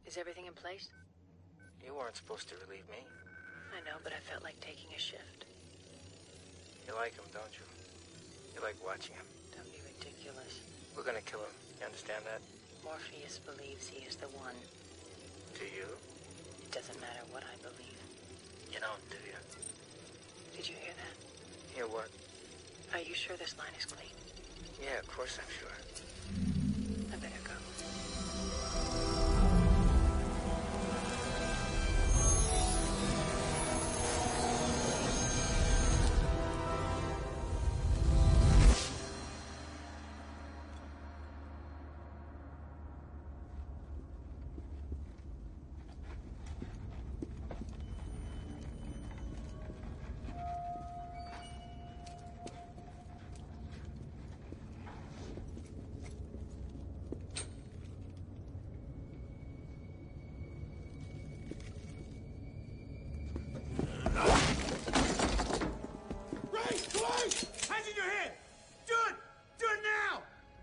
Is everything in place? You weren't supposed to relieve me. I know, but I felt like taking a shift. You like him, don't you? You like watching him. Don't be ridiculous. We're gonna kill him. You understand that? Morpheus believes he is the one. Do you? It doesn't matter what I believe. You don't, do you? Did you hear that? Hear what? Are you sure this line is clean? Yeah, of course I'm sure. I better go. Hands in your head! Do it! Do it now!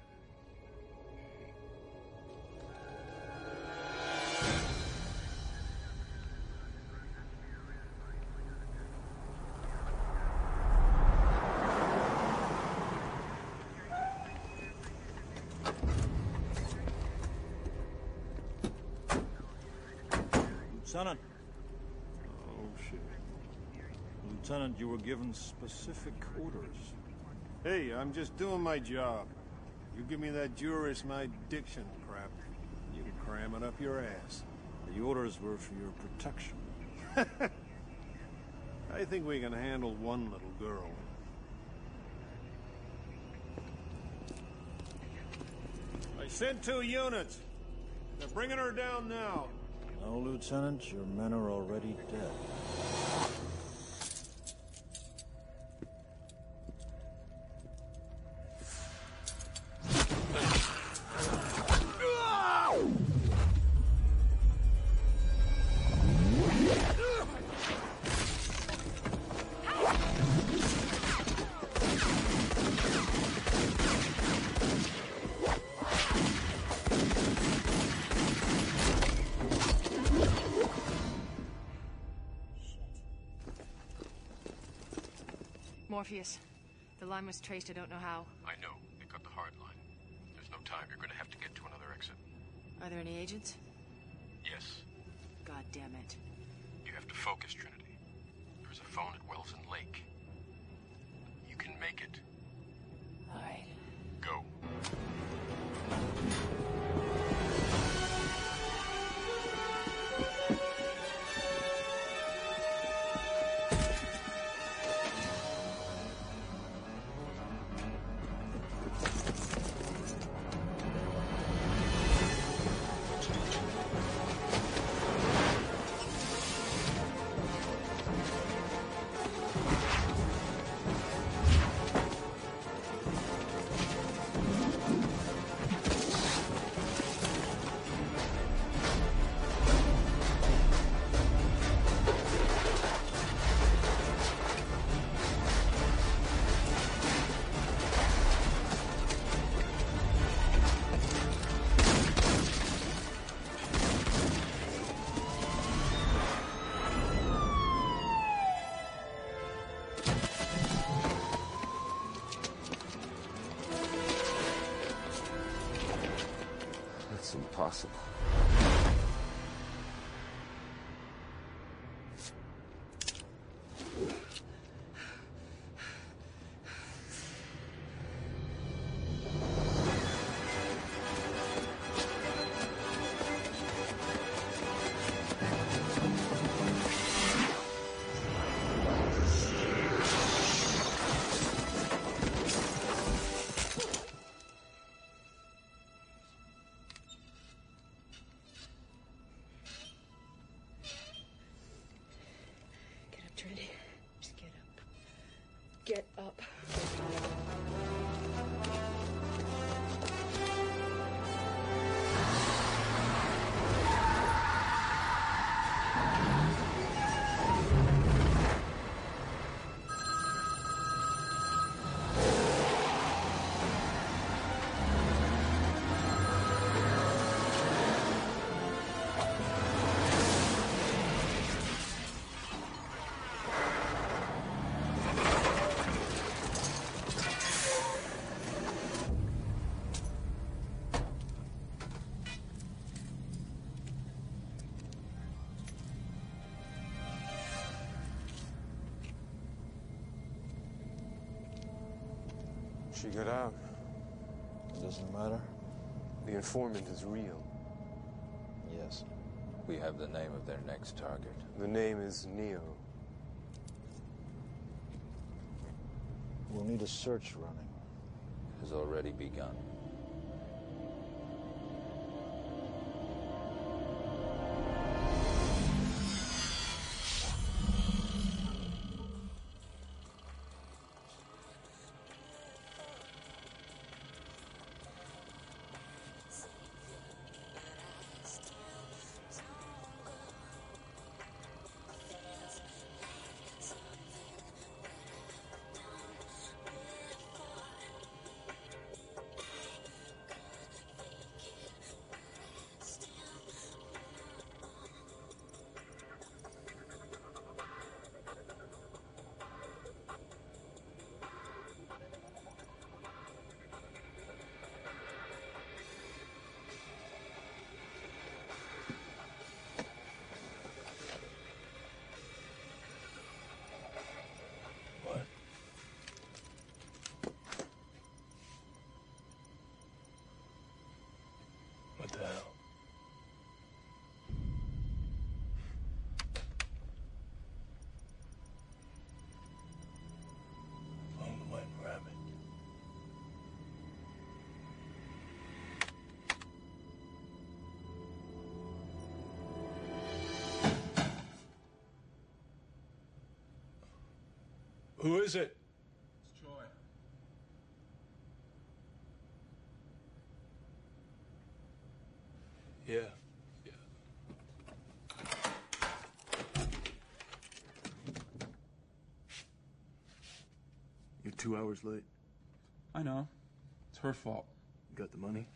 Lieutenant. Oh, shit. Lieutenant, you were given specific orders. Hey, I'm just doing my job. You give me that Juris my diction crap, you can cram it up your ass. The orders were for your protection. I think we can handle one little girl. I sent 2 units. They're bringing her down now. No, Lieutenant, your men are already dead. Morpheus, the line was traced. I don't know how. I know. They cut the hard line. There's no time. You're going to have to get to another exit. Are there any agents? Yes. God damn it. You have to focus, Trinity. There's a phone at Wells and Lake. You can make it. All right. Go. Impossible. Trinity, just get up. Get up. She got out. It doesn't matter? The informant is real. Yes. We have the name of their next target. The name is Neo. We'll need a search running. Has already begun. What the hell? Found the white rabbit. Who is it? It's Troy. Yeah. You're 2 hours late. I know. It's her fault. You got the money?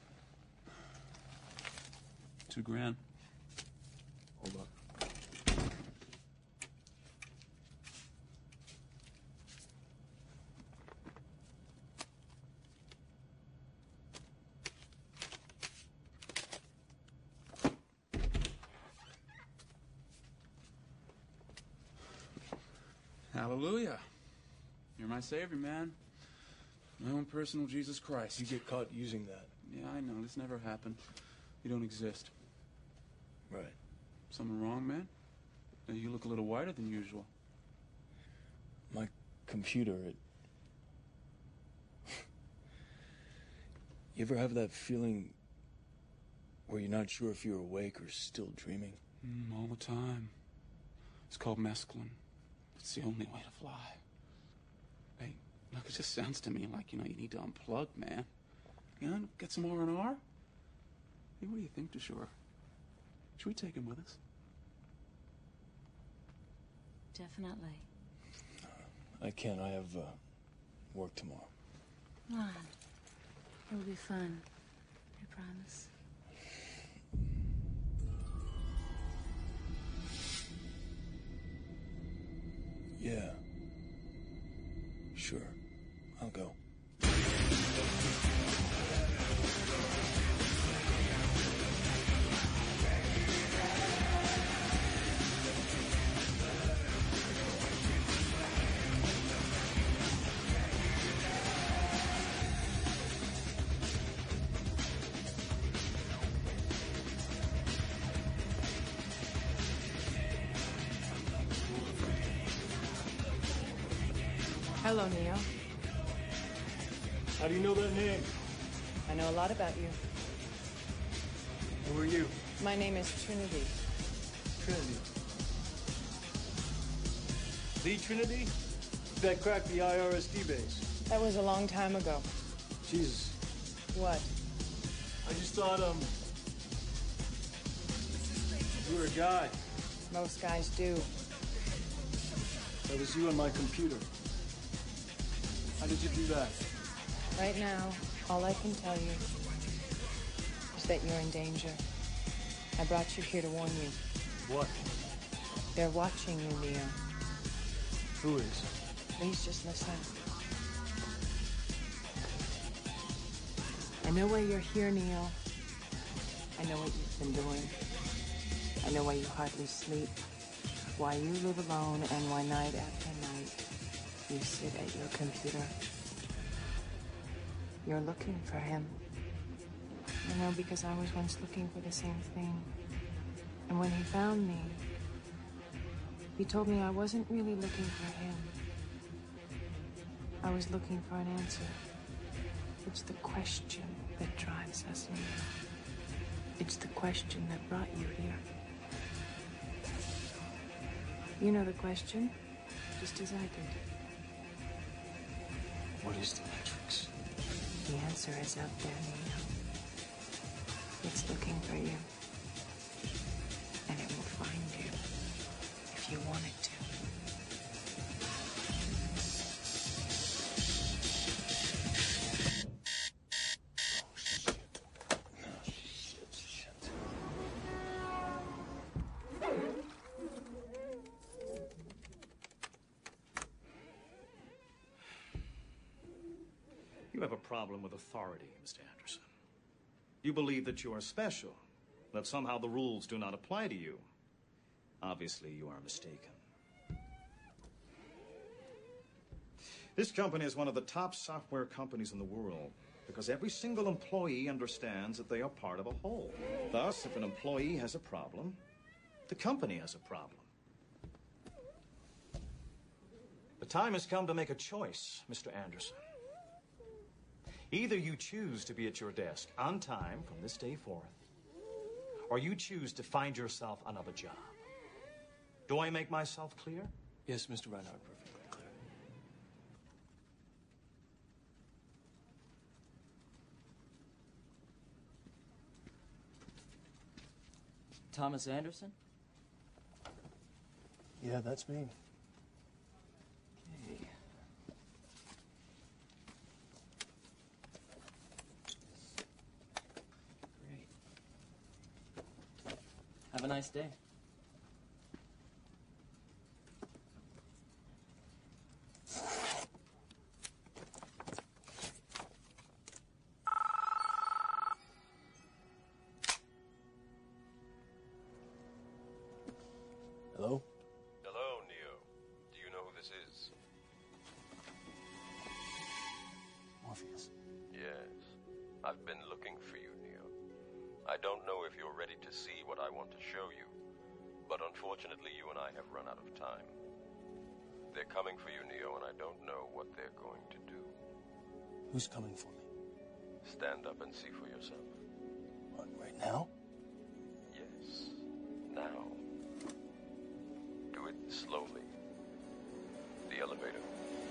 $2,000. Hold on. Hallelujah. You're my savior, man. My own personal Jesus Christ. You get caught using that. Yeah, I know. This never happened. You don't exist. Right. Something wrong, man? You look a little whiter than usual. My computer, You ever have that feeling where you're not sure if you're awake or still dreaming? All the time. It's called mescaline. It's the only way to fly. Hey, look, it just sounds to me like, you need to unplug, man. Get some R&R? Hey, what do you think, DeShore? Should we take him with us? Definitely. I can't. I have work tomorrow. Come on. It'll be fun. I promise. Yeah. Sure. I'll go. Hello, Neo. How do you know that name? I know a lot about you. Who are you? My name is Trinity. Trinity. The Trinity? That cracked the IRSD base. That was a long time ago. Jesus. What? I just thought, you were a guy. Most guys do. That was you on my computer. How did you do that? Right now, all I can tell you is that you're in danger. I brought you here to warn you. What? They're watching you, Neo. Who is? Please just listen. I know why you're here, Neo. I know what you've been doing. I know why you hardly sleep. Why you live alone and why night after night you sit at your computer. You're looking for him. You know, because I was once looking for the same thing. And when he found me, he told me I wasn't really looking for him. I was looking for an answer. It's the question that drives us near. It's the question that brought you here. You know the question, just as I did. What is the Matrix? The answer is out there, Neo. It's looking for you. And it will find you if you want it to. You have a problem with authority, Mr. Anderson. You believe that you are special, that somehow the rules do not apply to you. Obviously, you are mistaken. This company is one of the top software companies in the world because every single employee understands that they are part of a whole. Thus, if an employee has a problem, the company has a problem. The time has come to make a choice, Mr. Anderson. Either you choose to be at your desk on time from this day forth, or you choose to find yourself another job. Do I make myself clear? Yes, Mr. Reinhardt, perfectly clear. Thomas Anderson? Yeah, that's me. Okay. Have a nice day. Hello? Hello, Neo. Do you know who this is? Morpheus. Yes. I've been looking for you, Neo. I don't know if you're ready to see what I want to show you, but unfortunately you and I have run out of time. They're coming for you, Neo, and I don't know what they're going to do. Who's coming for me? Stand up and see for yourself. What, right now? Yes. Now. Do it slowly. The elevator.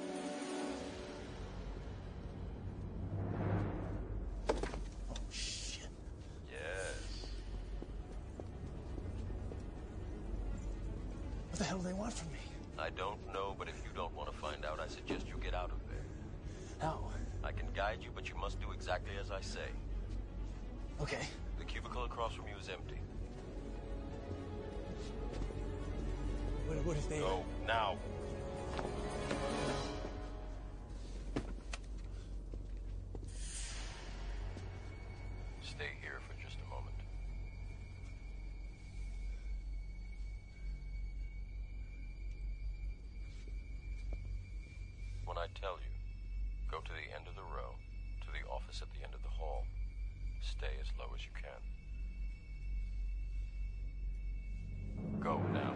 What the hell do they want from me? I don't know, but if you don't want to find out, I suggest you get out of there. How? I can guide you, but you must do exactly as I say. Okay. The cubicle across from you is empty. What if they... Go, now. Stay here for just a moment. When I tell you, go to the end of the row, to the office at the end of the hall. Stay as low as you can. Go now.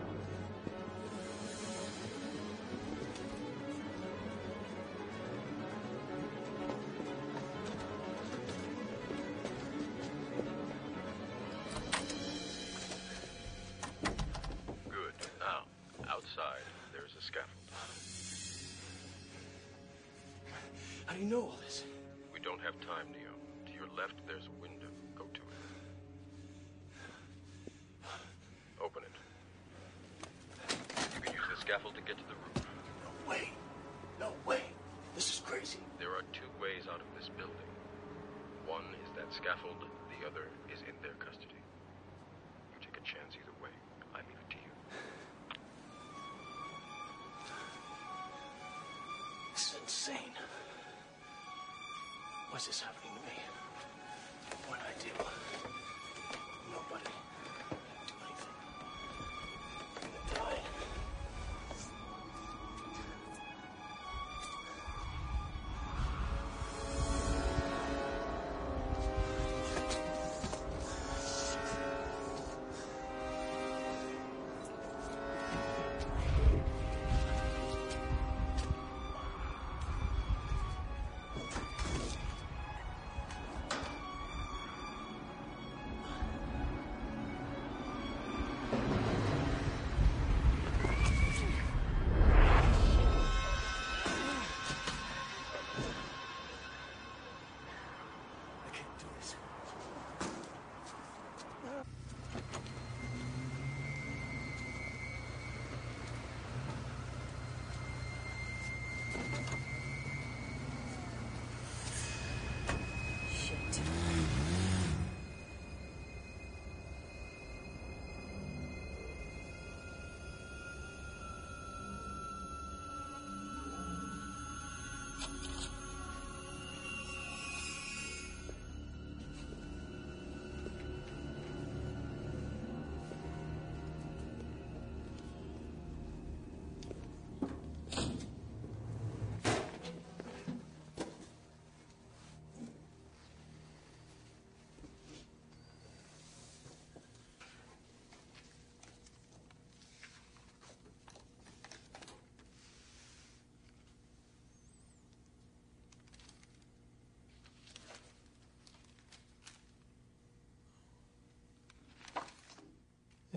Good. Now, outside, there's a scaffold. How do you know all this? We don't have time, Neo. To your left, there's a window. Go to it. Open it. You can use the scaffold to get to the roof. No way. No way. This is crazy. There are two ways out of this building. One is that scaffold, the other is in their custody. You take a chance either way. I leave it to you. This is insane. Why is this happening to me? What did I do? Nobody. Do anything. I'm gonna die.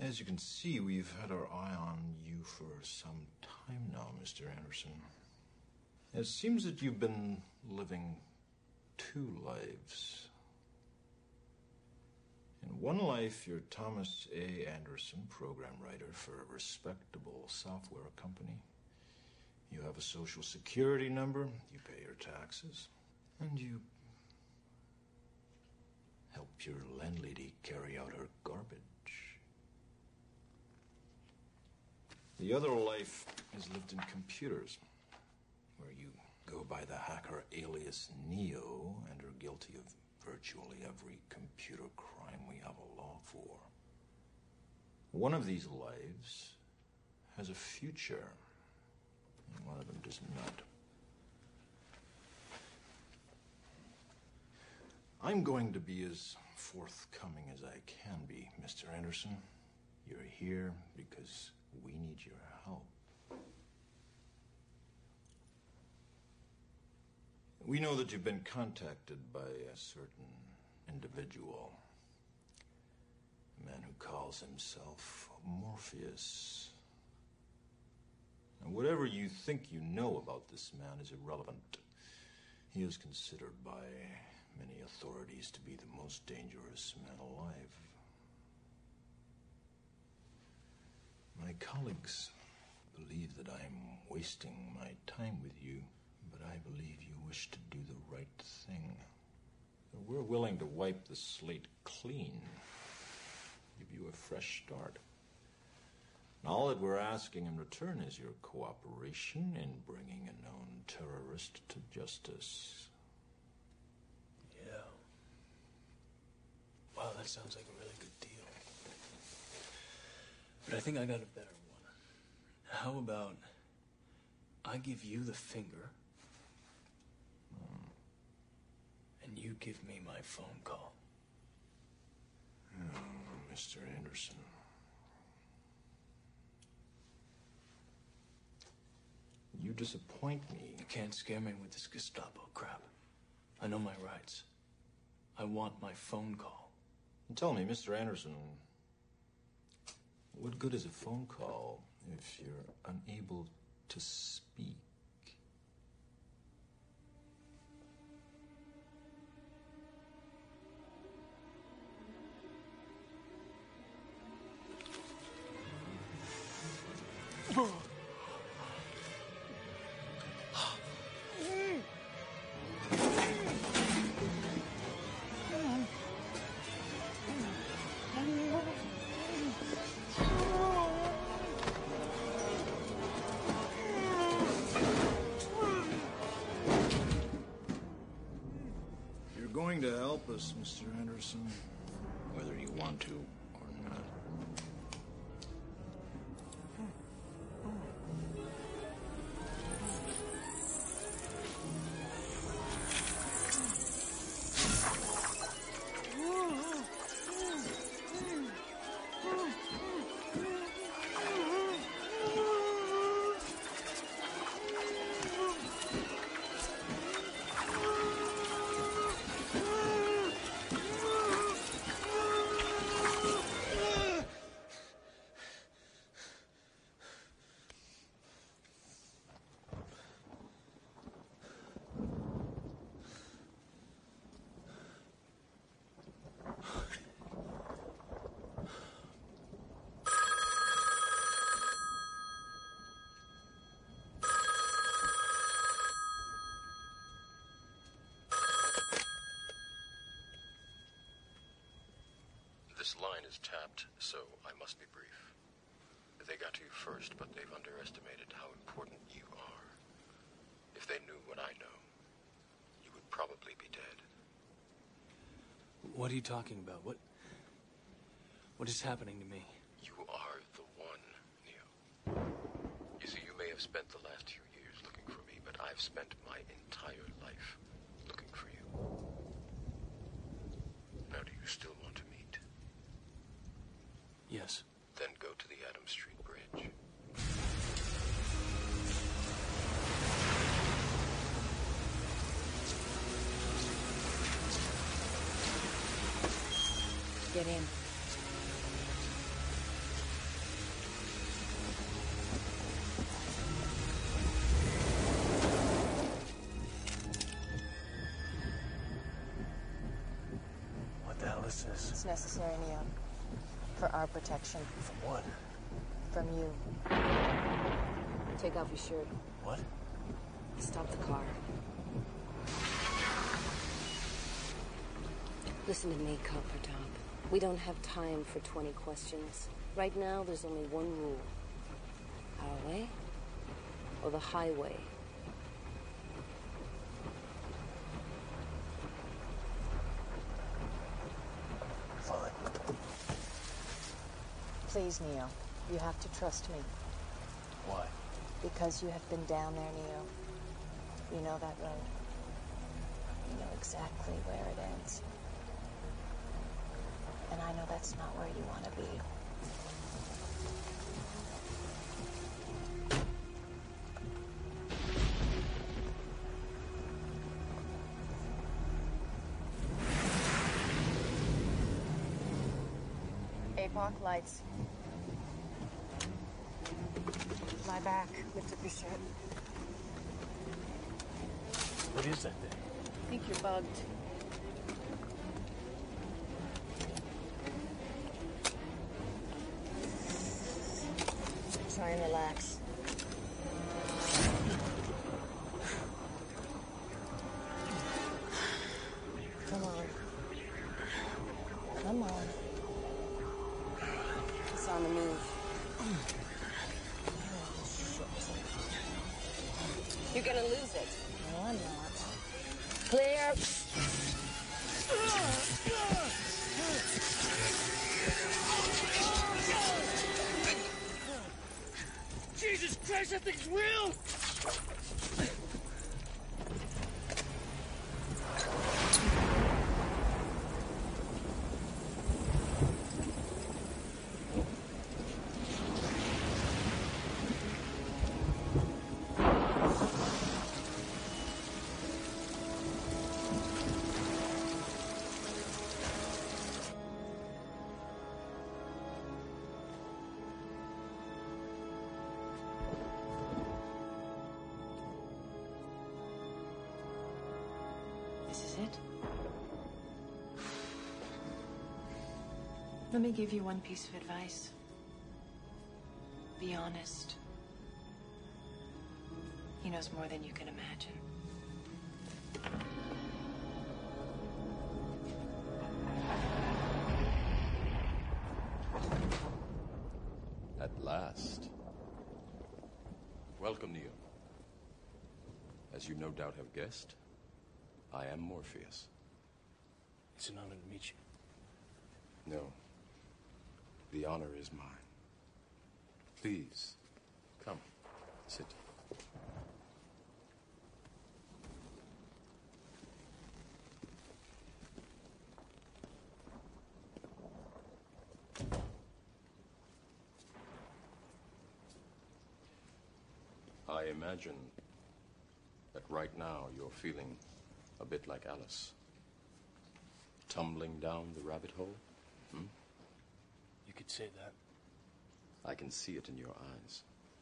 As you can see, we've had our eye on you for some time now, Mr. Anderson. It seems that you've been living two lives. In one life, you're Thomas A. Anderson, program writer for a respectable software company. You have a social security number, you pay your taxes, and you help your landlady carry out her garbage. The other life is lived in computers, where you go by the hacker alias Neo and are guilty of virtually every computer crime we have a law for. One of these lives has a future, and one of them does not. I'm going to be as forthcoming as I can be, Mr. Anderson. You're here because we need your help. We know that you've been contacted by a certain individual, a man who calls himself Morpheus. Now, whatever you think you know about this man is irrelevant. He is considered by many authorities to be the most dangerous man alive. My colleagues believe that I'm wasting my time with you, but I believe you wish to do the right thing. We're willing to wipe the slate clean, give you a fresh start. And all that we're asking in return is your cooperation in bringing a known terrorist to justice. Yeah. Wow, that sounds like a really good deal. But I think I got a better one. How about I give you the finger, and you give me my phone call? Oh, Mr. Anderson. You disappoint me. You can't scare me with this Gestapo crap. I know my rights. I want my phone call. And tell me, Mr. Anderson, what good is a phone call if you're unable to speak? You're going to help us, Mr. Anderson, whether you want to or not. This line is tapped, so I must be brief. They got to you first, but they've underestimated how important you are. If they knew what I know, you would probably be dead. What are you talking about? What is happening to me? You are the one, Neo. You see, you may have spent the last few years looking for me, but I've spent my entire life looking for you. Now, do you still want to meet? Yes. Then go to the Adams Street Bridge. Get in. this is? It's necessary, Neo. For our protection. From what? From you. Take off your shirt. What? Stop the car. Listen to me, Copper Top. We don't have time for 20 questions. Right now, there's only one rule. Our way or the highway? Fine. Please, Neo. You have to trust me. Why? Because you have been down there, Neo. You know that road. You know exactly where it ends. And I know that's not where you want to be. APOC lights. Lie back. Lift up your shirt. What is that thing? I think you're bugged. Try and relax. Come on. Come on. It's on the move. You're gonna lose it. No, I'm not. Clear. Jesus Christ, that thing's real! This is it. Let me give you one piece of advice. Be honest. He knows more than you can imagine. At last. Welcome, Neo. As you no doubt have guessed, I am Morpheus. It's an honor to meet you. No. The honor is mine. Please, come, sit. I imagine that right now you're feeling a bit like Alice. Tumbling down the rabbit hole? You could say that. I can see it in your eyes.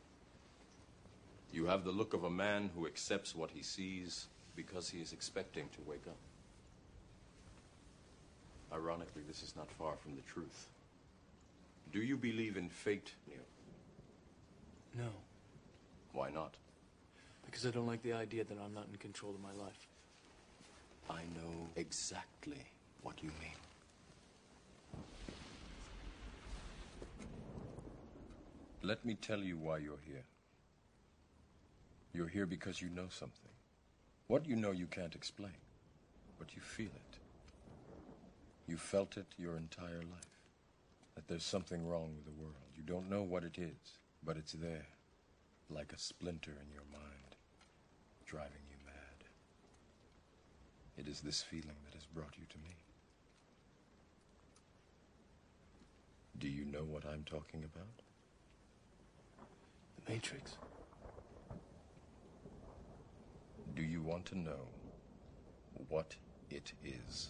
You have the look of a man who accepts what he sees because he is expecting to wake up. Ironically, this is not far from the truth. Do you believe in fate, Neo? No. Why not? Because I don't like the idea that I'm not in control of my life. I know exactly what you mean. Let me tell you why you're here. You're here because you know something. What you know you can't explain, but you feel it. You felt it your entire life. That there's something wrong with the world. You don't know what it is, but it's there, like a splinter in your mind, driving you mad. It is this feeling that has brought you to me. Do you know what I'm talking about? The Matrix. Do you want to know what it is?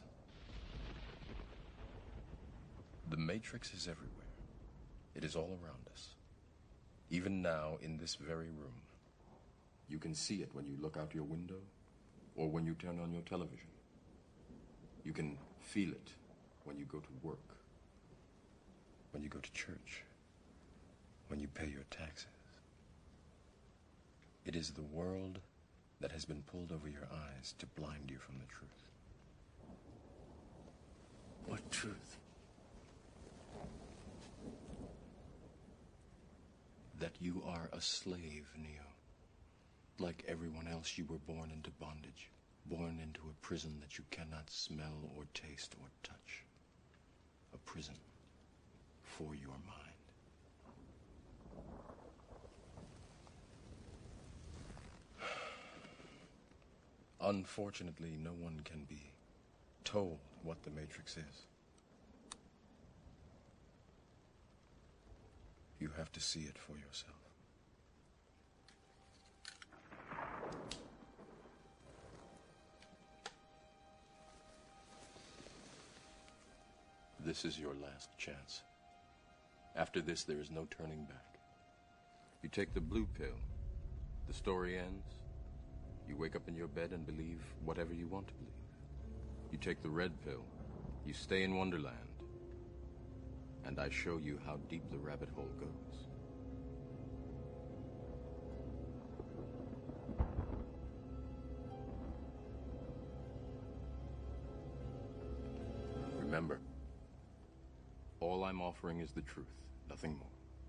The Matrix is everywhere. It is all around us. Even now, in this very room. You can see it when you look out your window or when you turn on your television. You can feel it when you go to work, when you go to church, when you pay your taxes. It is the world that has been pulled over your eyes to blind you from the truth. What truth? That you are a slave, Neo. Like everyone else, you were born into bondage, born into a prison that you cannot smell or taste or touch. A prison for your mind. Unfortunately, no one can be told what the Matrix is. You have to see it for yourself. This is your last chance. After this, there is no turning back. You take the blue pill, the story ends. You wake up in your bed and believe whatever you want to believe. You take the red pill, you stay in Wonderland, and I show you how deep the rabbit hole goes. Remember, all I'm offering is the truth, nothing more.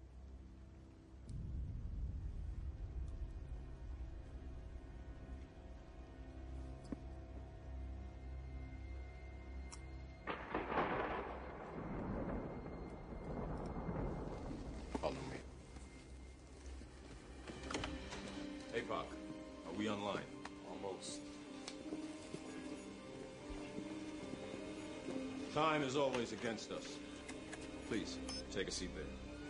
Follow me. Hey, Pac, are we online? Almost. Time is always against us. Please, take a seat there.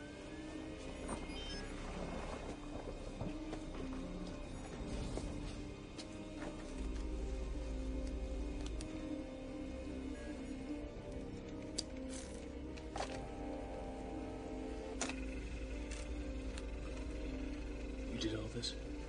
You did all this?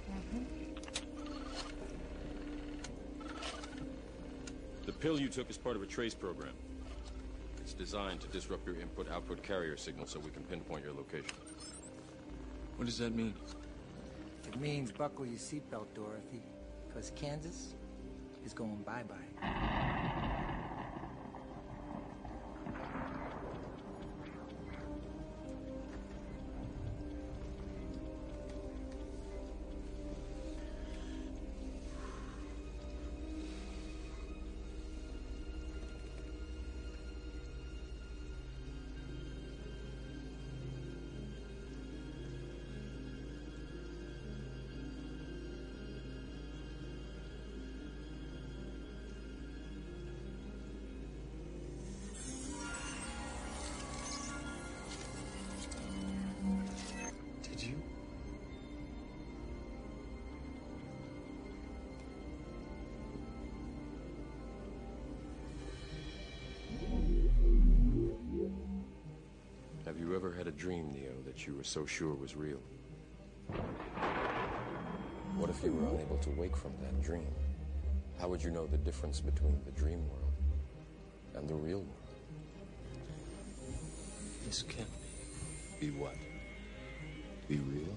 The pill you took is part of a trace program. It's designed to disrupt your input-output carrier signal so we can pinpoint your location. What does that mean? It means buckle your seatbelt, Dorothy, because Kansas is going bye-bye. Did you? Have you ever had a dream, Neo, that you were so sure was real? What if you were unable to wake from that dream? How would you know the difference between the dream world and the real world? This can't be. Be what? Be real?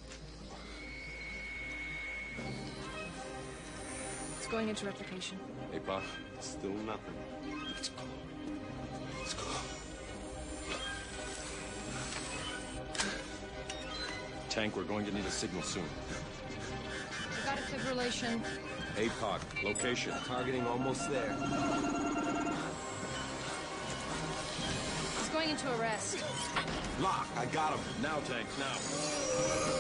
It's going into replication. Hey, Pac. Still nothing. Let's go. Let's go. Tank, we're going to need a signal soon. I got a fibrillation. APOC, location. Targeting almost there. He's going into arrest. Lock, I got him. Now, Tank, now.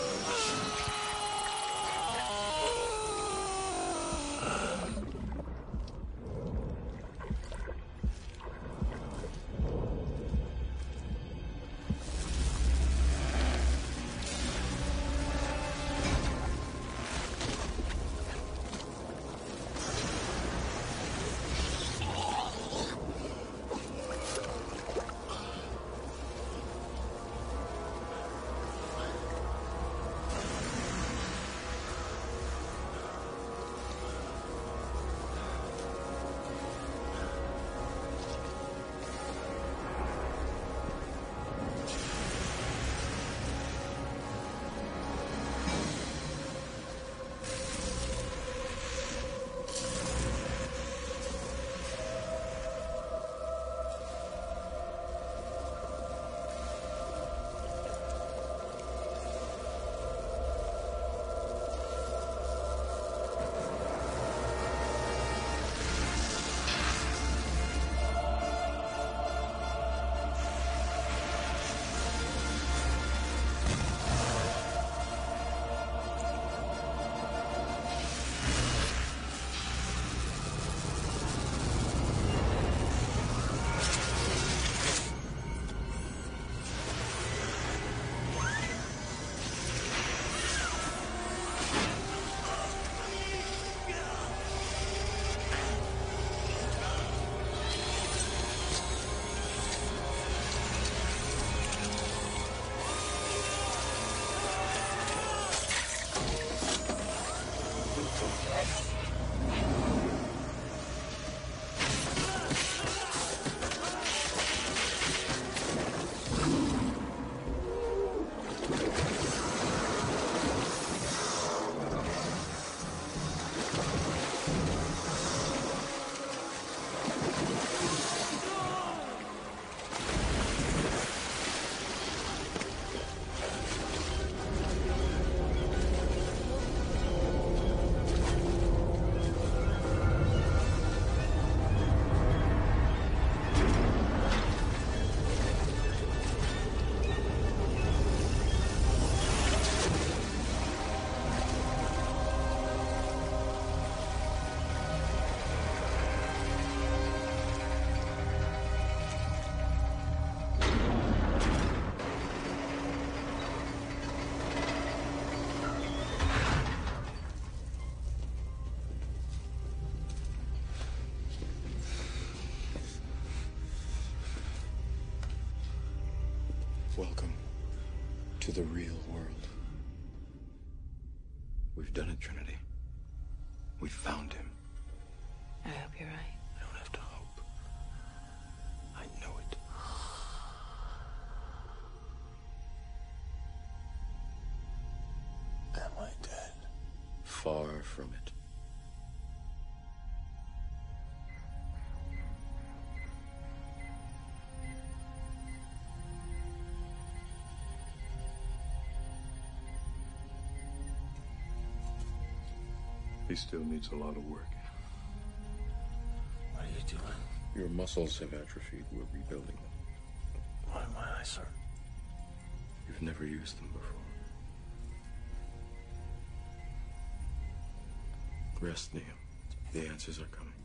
Welcome to the real world. We've done it, Trinity. We found him. I hope you're right. I don't have to hope. I know it. Am I dead? Far from it. He still needs a lot of work. What are you doing? Your muscles have atrophied. We're rebuilding them. Why am my eyes hurt? You've never used them before. Rest, Neo. The answers are coming.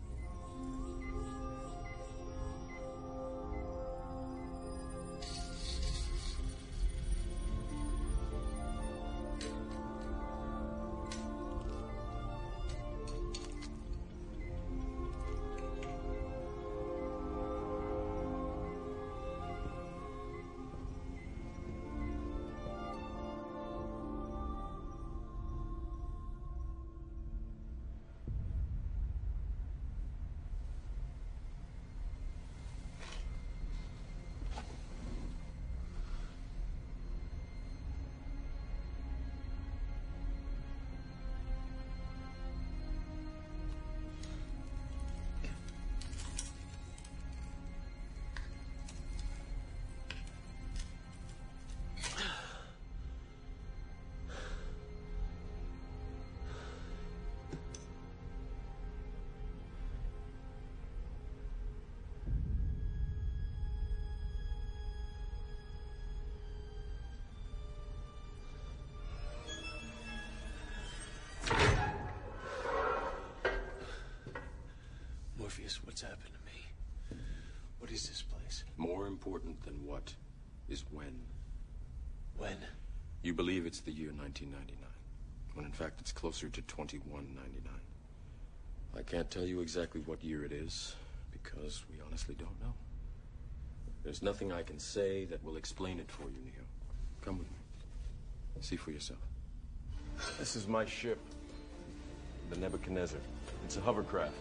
Morpheus, what's happened to me? What is this place? More important than what is when. When? You believe it's the year 1999, when in fact it's closer to 2199. I can't tell you exactly what year it is, because we honestly don't know. There's nothing I can say that will explain it for you, Neo. Come with me. See for yourself. This is my ship, the Nebuchadnezzar. It's a hovercraft.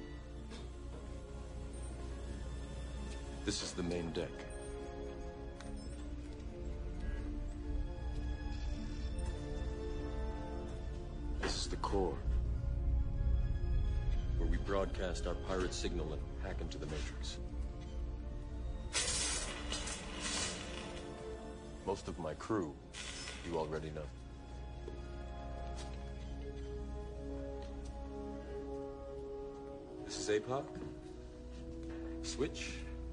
This is the main deck. This is the core, where we broadcast our pirate signal and hack into the Matrix. Most of my crew, you already know. This is APOC, Switch,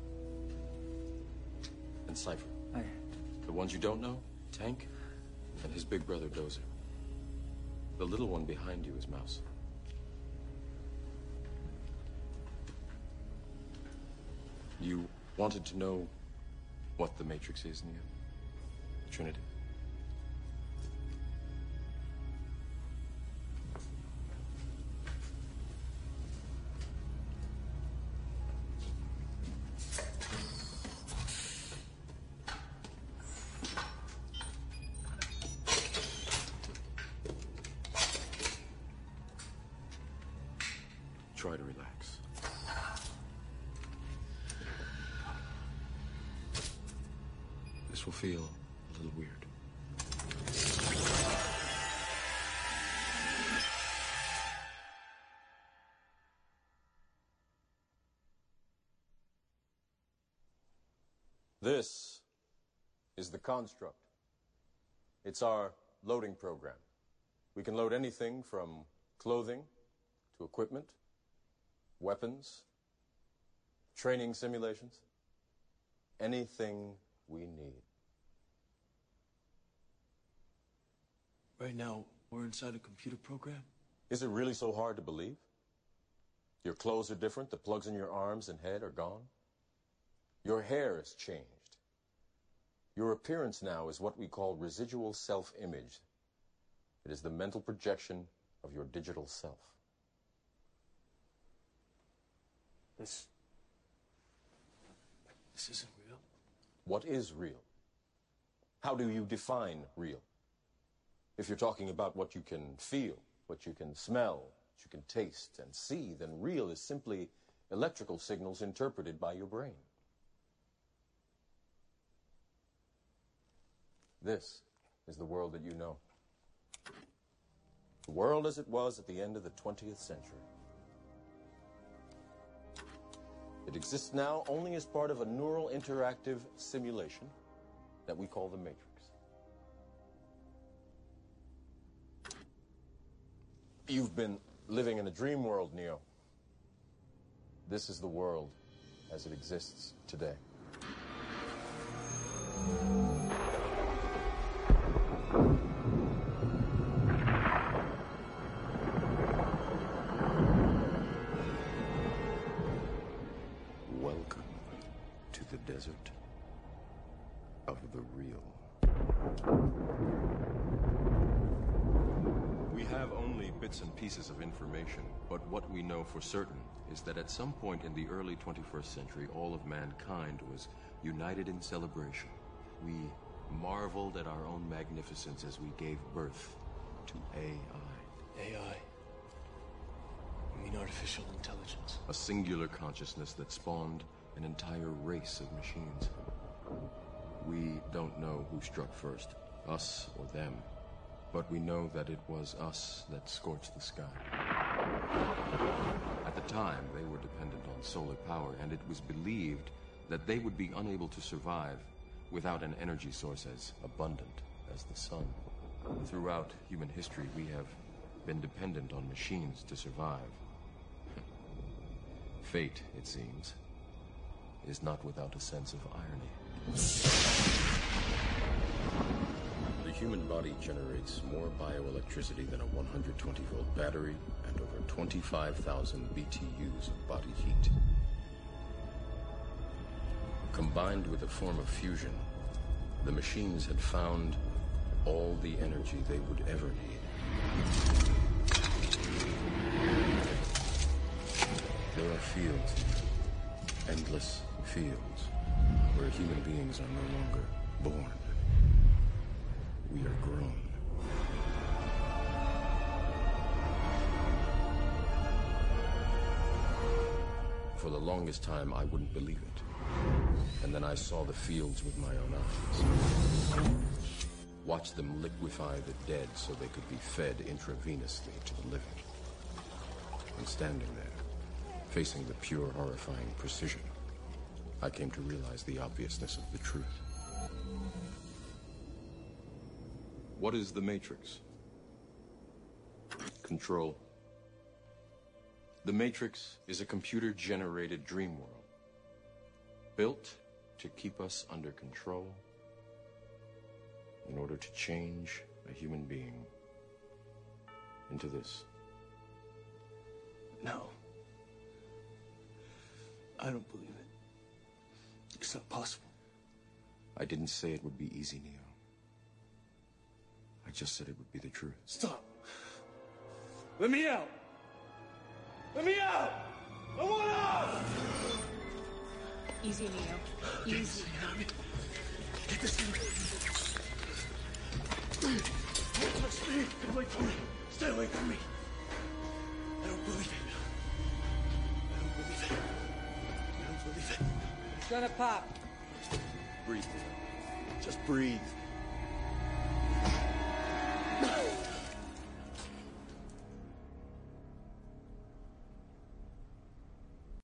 and Cypher. Hi. The ones you don't know, Tank, and his big brother Dozer. The little one behind you is Mouse. You wanted to know what the Matrix is, Neo? Trinity? Try to relax. This will feel a little weird. This is the Construct. It's our loading program. We can load anything from clothing to equipment, weapons, training simulations, anything we need. Right now, we're inside a computer program? Is it really so hard to believe? Your clothes are different, the plugs in your arms and head are gone. Your hair has changed. Your appearance now is what we call residual self-image. It is the mental projection of your digital self. This isn't real. What is real? How do you define real? If you're talking about what you can feel, what you can smell, what you can taste and see, then real is simply electrical signals interpreted by your brain. This is the world that you know. The world as it was at the end of the 20th century. It exists now only as part of a neural interactive simulation that we call the Matrix. You've been living in a dream world, Neo. This is the world as it exists today. Welcome to the desert of the real. We have only bits and pieces of information, but what we know for certain is that at some point in the early 21st century, all of mankind was united in celebration. We marveled at our own magnificence as we gave birth to AI. AI? You mean artificial intelligence? A singular consciousness that spawned an entire race of machines. We don't know who struck first, us or them, but we know that it was us that scorched the sky. At the time, they were dependent on solar power, and it was believed that they would be unable to survive without an energy source as abundant as the sun. Throughout human history, we have been dependent on machines to survive. Fate, it seems, is not without a sense of irony. The human body generates more bioelectricity than a 120-volt battery and over 25,000 BTUs of body heat. Combined with a form of fusion, the machines had found all the energy they would ever need. There are fields, endless fields, where human beings are no longer born. We are grown. For the longest time, I wouldn't believe it. And then I saw the fields with my own eyes. Watched them liquefy the dead so they could be fed intravenously to the living. And standing there, facing the pure, horrifying precision, I came to realize the obviousness of the truth. What is the Matrix? Control. The Matrix is a computer-generated dream world, built to keep us under control in order to change a human being into this. No. I don't believe it. It's not possible. I didn't say it would be easy, Neo. I just said it would be the truth. Stop. Let me out. Let me out. I want out. Easy, Neo. Easy. Get this thing. Don't touch me. Stay away from me. Stay away from me. I don't believe it. I don't believe it. I don't believe it. It's gonna pop. Breathe. Just breathe.